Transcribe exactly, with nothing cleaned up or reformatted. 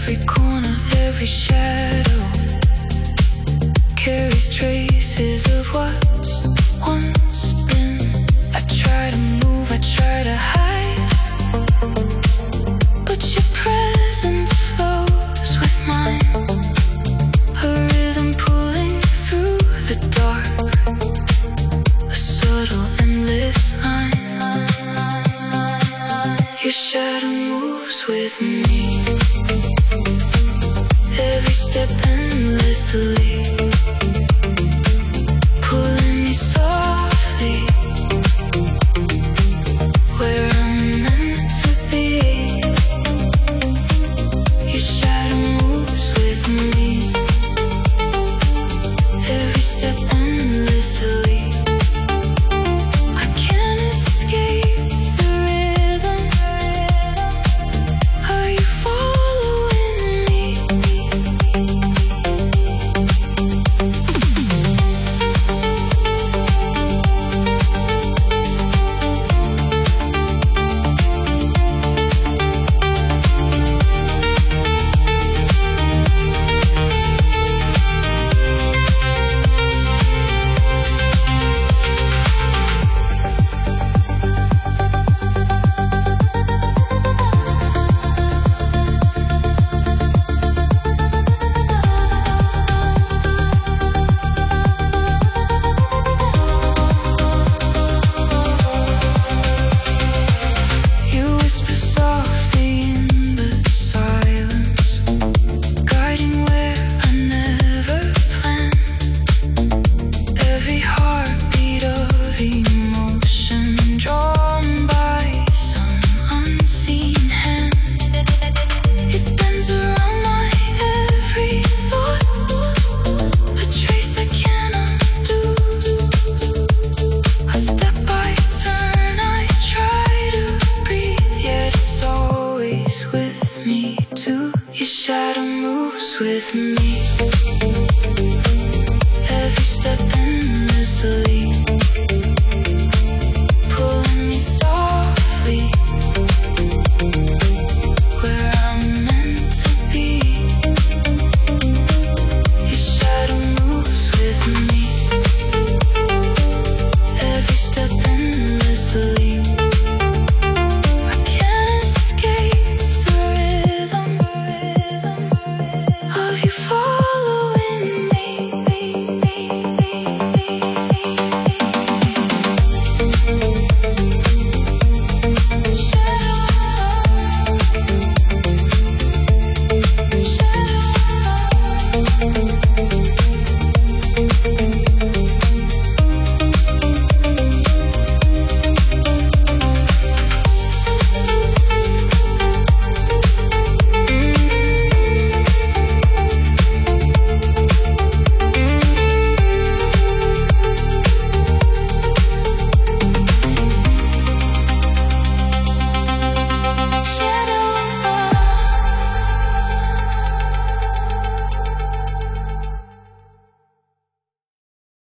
every corner, every shadow carries traces of what's once been. I try to move, I try to hide, but your presence flows with mine, a rhythm pulling through the dark, a subtle endless line. Your shadow moves with me, every step endlessly, pulling me softly where I'm meant to be. Your shadow moves with me, every step endlessly. I can't escape the rhythm. Are you following me? You whisper softly in the silence, guiding where I never planned. Every heartbeat of emotion drawn by some unseen hand. It bends around my every thought, a trace I can't undo. A step I turn, I try to breathe, yet it's always with me too. Your shadow moves with me, every step endlessly.